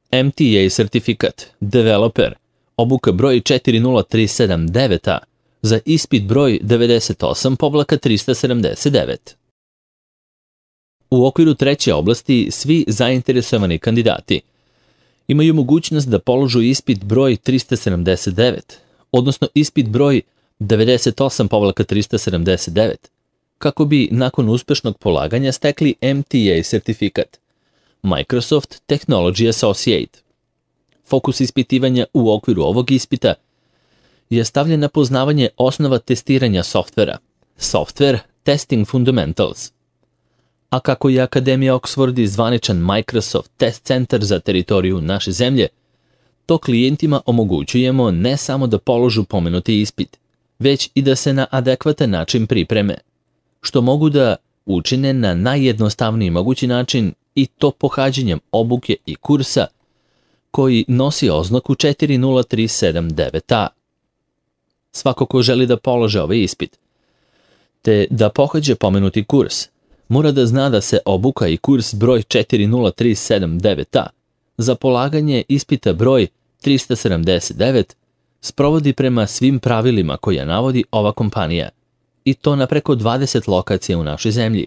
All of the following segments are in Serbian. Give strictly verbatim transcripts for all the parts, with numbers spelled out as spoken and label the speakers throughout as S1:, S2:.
S1: M T A sertifikat, developer, obuka broj četiri nula tri sedam devet A za ispit broj devedeset osam trista sedamdeset devet. U okviru treće oblasti svi zainteresovani kandidati imaju mogućnost da položu ispit broj trista sedamdeset devet, odnosno ispit broj devedeset osam trista sedamdeset devet, kako bi nakon uspešnog polaganja stekli M T A sertifikat, Microsoft Technology Associate. Fokus ispitivanja u okviru ovog ispita je stavljen na poznavanje osnova testiranja softvera, Software Testing Fundamentals. A kako je Akademija Oxford i zvaničan Microsoft Test Center za teritoriju naše zemlje, to klijentima omogućujemo ne samo da položu pomenuti ispit, već i da se na adekvatan način pripreme, što mogu da učine na najjednostavniji mogući način i to pohađanjem obuke i kursa koji nosi oznaku četiri nula tri sedam devet A. Svako ko želi da polože ovaj ispit, te da pohađe pomenuti kurs, mora da zna da se obuka i kurs broj četiri nula tri sedam devet A za polaganje ispita broj trista sedamdeset devet sprovodi prema svim pravilima koja navodi ova kompanija, i to na preko dvadeset lokacija u našoj zemlji.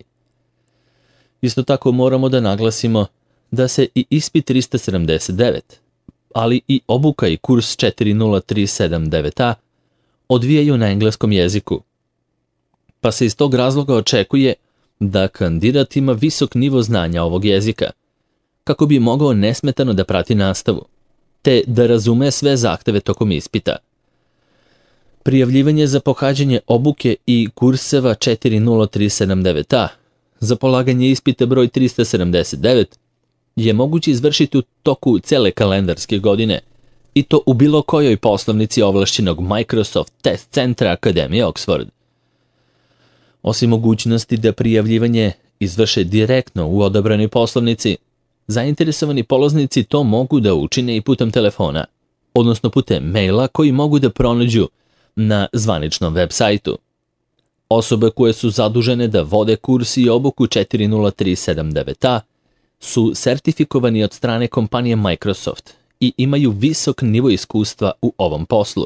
S1: Isto tako moramo da naglasimo da se i ispit trista sedamdeset devet, ali i obuka i kurs četiri nula tri sedam devet A odvijaju na engleskom jeziku, pa se iz tog razloga očekuje da kandidat ima visok nivo znanja ovog jezika, kako bi mogao nesmetano da prati nastavu, te da razume sve zahteve tokom ispita. Prijavljivanje za pohađanje obuke i kurseva četiri nula tri sedam devet A za polaganje ispita broj trista sedamdeset devet je moguće izvršiti u toku cele kalendarske godine, i to u bilo kojoj poslovnici ovlašćenog Microsoft Test Centra Akademije Oxford. Osim mogućnosti da prijavljivanje izvrše direktno u odabranoj poslovnici, zainteresovani polaznici to mogu da učine i putem telefona, odnosno putem maila koji mogu da pronađu na zvaničnom web sajtu. Osobe koje su zadužene da vode kurs i obuku četiri nula tri sedam devet A su sertifikovani od strane kompanije Microsoft i imaju visok nivo iskustva u ovom poslu,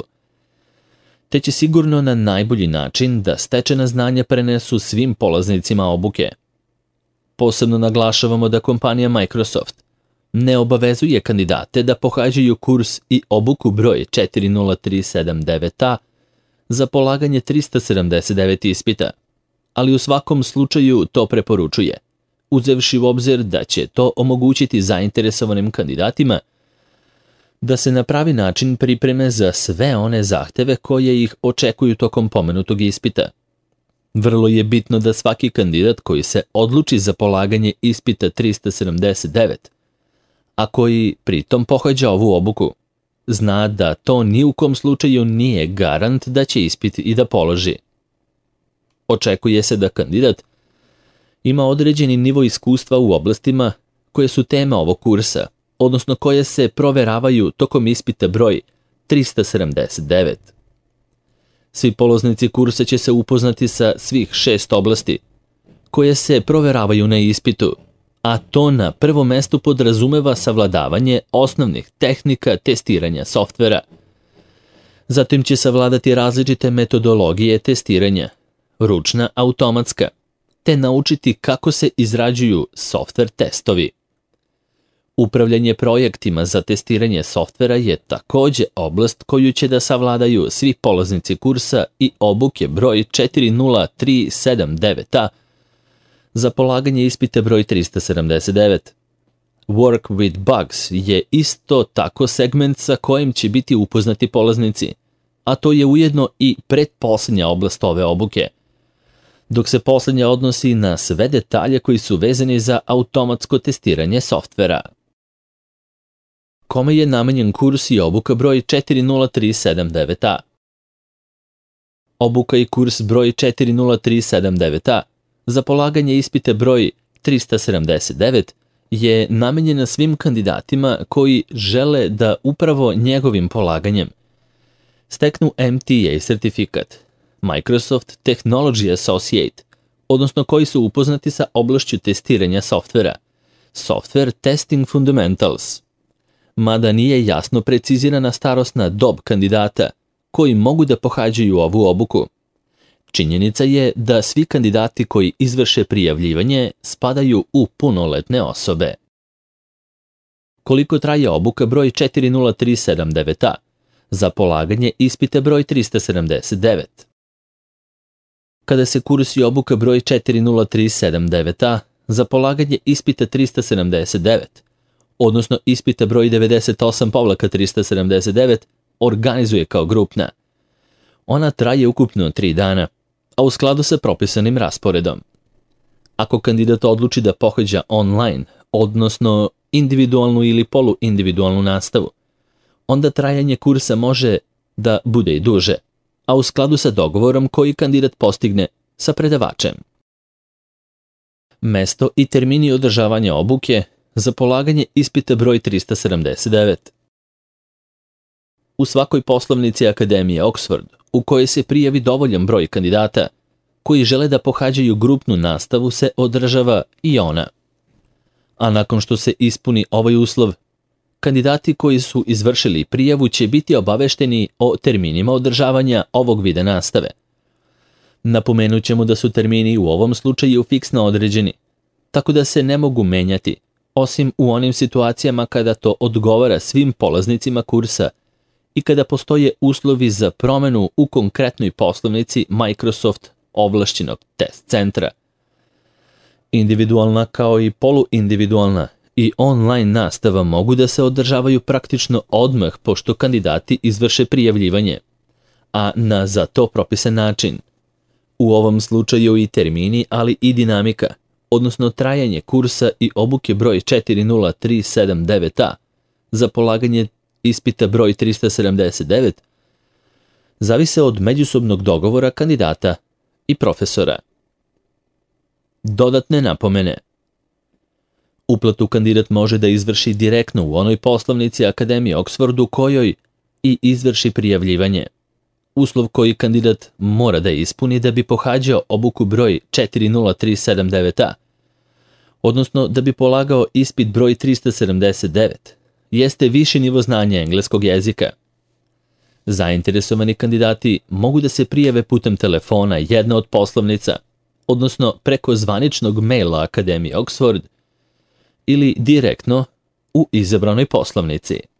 S1: te će sigurno na najbolji način da stečena znanja prenesu svim polaznicima obuke. Posebno naglašavamo da kompanija Microsoft ne obavezuje kandidate da pohađaju kurs i obuku broj četiri nula tri sedam devet A za polaganje trista sedamdeset devet ispita, ali u svakom slučaju to preporučuje, uzevši u obzir da će to omogućiti zainteresovanim kandidatima da se na pravi način pripreme za sve one zahteve koje ih očekuju tokom pomenutog ispita. Vrlo je bitno da svaki kandidat koji se odluči za polaganje ispita trista sedamdeset devet, a koji pritom pohađa ovu obuku, zna da to ni u kom slučaju nije garant da će ispit i da položi. Očekuje se da kandidat ima određeni nivo iskustva u oblastima koje su tema ovog kursa, odnosno koje se proveravaju tokom ispita broj trista sedamdeset devet. Svi polaznici kursa će se upoznati sa svih šest oblasti koje se proveravaju na ispitu, a to na prvom mestu podrazumeva savladavanje osnovnih tehnika testiranja softvera. Zatim će savladati različite metodologije testiranja, ručna, automatska, te naučiti kako se izrađuju softver testovi. Upravljanje projektima za testiranje softvera je takođe oblast koju će da savladaju svi polaznici kursa i obuke broj četiri nula tri sedam devet A za polaganje ispita broj trista sedamdeset devet. Work with bugs je isto tako segment sa kojim će biti upoznati polaznici, a to je ujedno i pretposlednja oblast ove obuke, dok se poslednja odnosi na sve detalje koji su vezani za automatsko testiranje softvera. Kome je namenjen kurs i obuka broj četiri nula tri sedam devet A? Obuka i kurs broj četiri nula tri sedam devet A za polaganje ispita broj trista sedamdeset devet je namenjena svim kandidatima koji žele da upravo njegovim polaganjem steknu M T A sertifikat, Microsoft Technology Associate, odnosno koji su upoznati sa oblašću testiranja softvera, Software Testing Fundamentals. mada nije jasno precizirana starosna dob kandidata koji mogu da pohađaju ovu obuku. Činjenica je da svi kandidati koji izvrše prijavljivanje spadaju u punoletne osobe. Koliko traje obuka broj četiri nula tri sedam devet a za polaganje ispita broj trista sedamdeset devet? Kada se kurs i obuka broj četiri nula tri sedam devet a za polaganje ispita trista sedamdeset devet, odnosno ispita broj devedeset osam trista sedamdeset devet, organizuje kao grupna. Ona traje ukupno tri dana, a u skladu sa propisanim rasporedom. Ako kandidat odluči da pohađa online, odnosno individualnu ili poluindividualnu nastavu, onda trajanje kursa može da bude i duže, a u skladu sa dogovorom koji kandidat postigne sa predavačem. Mesto i termini održavanja obuke za polaganje ispita broj trista sedamdeset devet. U svakoj poslovnici Akademije Oxford, u kojoj se prijavi dovoljan broj kandidata koji žele da pohađaju grupnu nastavu, se održava i ona. A nakon što se ispuni ovaj uslov, kandidati koji su izvršili prijavu će biti obavešteni o terminima održavanja ovog vida nastave. Napomenut ćemo da su termini u ovom slučaju fiksno određeni, tako da se ne mogu menjati, osim u onim situacijama kada to odgovara svim polaznicima kursa i kada postoje uslovi za promenu u konkretnoj poslovnici Microsoft ovlašćenog test centra. Individualna kao i poluindividualna i online nastava mogu da se održavaju praktično odmah pošto kandidati izvrše prijavljivanje, a na za to propisan način. U ovom slučaju i termini, ali i dinamika, odnosno trajanje kursa i obuke broj četiri nula tri sedam devet a za polaganje ispita broj trista sedamdeset devet, zavise od međusobnog dogovora kandidata i profesora. Dodatne napomene. Uplatu kandidat može da izvrši direktno u onoj poslovnici Akademije Oxford u kojoj i izvrši prijavljivanje. Uslov koji kandidat mora da ispuni da bi pohađao obuku broj četiri nula tri sedam devet a, odnosno da bi polagao ispit broj trista sedamdeset devet, jeste viši nivo znanja engleskog jezika. Zainteresovani kandidati mogu da se prijave putem telefona jedne od poslovnica, odnosno preko zvaničnog maila Akademije Oxford ili direktno u izabranoj poslovnici.